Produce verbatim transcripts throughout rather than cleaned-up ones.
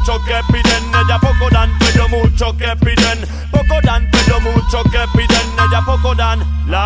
mucho que piden. Ella poco dan, pero mucho que piden. Poco dan, pero mucho que piden. Ella poco dan.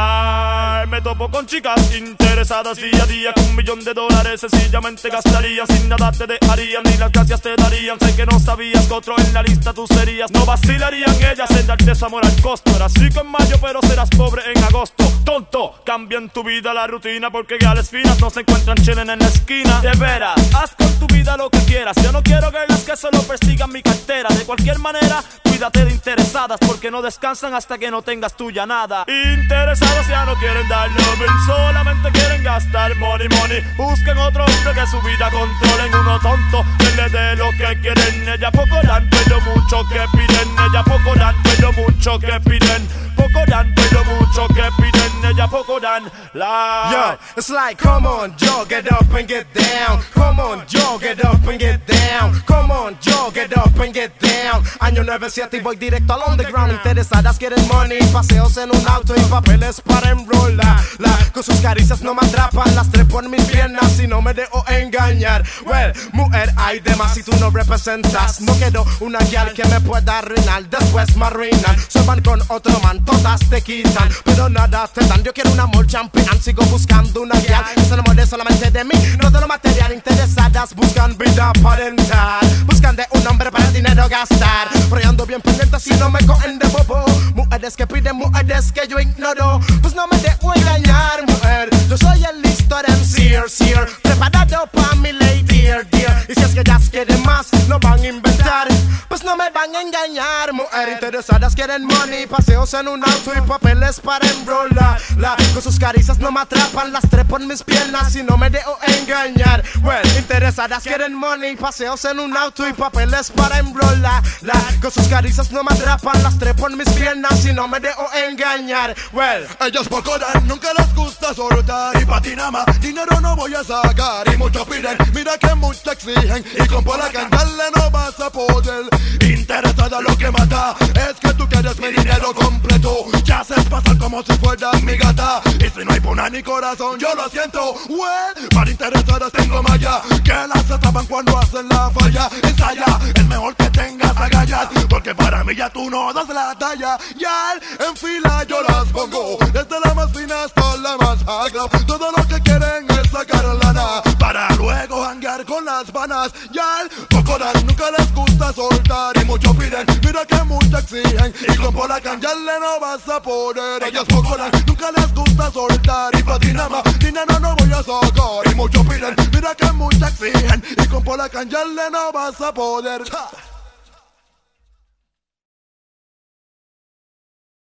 La me topo con chicas interesadas día a día. Con un millón de dólares sencillamente gastarían. Sin nada te dejarían, ni las gracias te darían. Sé que no sabías que otro en la lista tú serías. No vacilarían ellas en darte ese amor al costo. Eras rico en mayo pero serás pobre en agosto. Tonto, cambia en tu vida la rutina, porque gales finas no se encuentran chillen en la esquina. De veras, haz con tu vida lo que quieras. Yo no quiero girls que solo persigan mi cartera. De cualquier manera, cuídate de interesadas, porque no descansan hasta que no tengas tuya nada. Interesados ya no quieren dar loving, solamente quieren gastar money, money. Busquen otro hombre que su vida controlen. Uno tonto que le dé lo que quieren. Ella poco dan, pero mucho que piden. Ella poco dan, pero mucho que piden. Poco dan, pero mucho que piden. Ella poco dan. La Yo, it's like, come on, Joe, get up and get down. Come on, Joe, get up and get down. Come on, Joe, get up and get down. Año nueve siete y voy directo al underground. Interesadas quieren money, paseos en un auto y papeles para enrolar. La, con sus caricias no me atrapan, las trepo en mis piernas y no me dejo engañar. Well, mujer, hay demás si tú no representas. No quiero una gal que me pueda arruinar, después me arruinan. Se van con otro man, todas te quitan, pero nada te dan. Yo quiero un amor champion, sigo buscando una gal que se enamore solamente de mí, no de lo material. Interesadas buscan vida parental, buscan de un hombre para el dinero gastar. Pero yo ando bien pendiente si no me cogen de bobo. Mujeres que piden, mujeres que yo ignoro, pues no me dejo engañar, mujer. Yo soy el listo M C, seer, preparado pa' mi lady, dear, dear. Y si es que ellas quieren más, no van a inventar, pues no me van a engañar, mujer. Interesadas quieren money, paseos en un auto y papeles para enrolar. La, con sus caricias no me atrapan, las trepo en mis piernas y no me dejo engañar. Well, interesadas quieren money, paseos en un auto y papeles para enrolar. La, con sus caricias no me atrapan, las trepo en mis piernas y no me dejo engañar. Well, ellos poco dan, nunca les gusta soltar. Y pa' ti nada más, dinero no voy a sacar. Y mucho piden, mira que mucho exigen. Y con por la cantarle no vas a poder. Interesada lo que mata es que tú quieres mi dinero completo. Ya haces pasar como si fueras mi gata. Y si no hay puna ni corazón, yo lo siento. Well, para interesadas tengo malla, que las atrapan cuando hacen la falla. Ensaya, es mejor que tengas agallas, porque para mí ya tú no das la talla. Ya en fila yo las pongo, desde la más fina hasta la más agua. Todo lo que quieren es sacar lana, para luego hangar con las vanas. Ya poco dan, nunca les gusta soltar. Y mucho piden, mira que mucho exigen. Y con por la cantarle no vas a poder. Ellas poco dan, nunca les gusta soltar. Y pa' ti nada más, dinero no voy a sacar. Y mucho piden, mira que mucho exigen. Y con por la cantarle no vas a poder.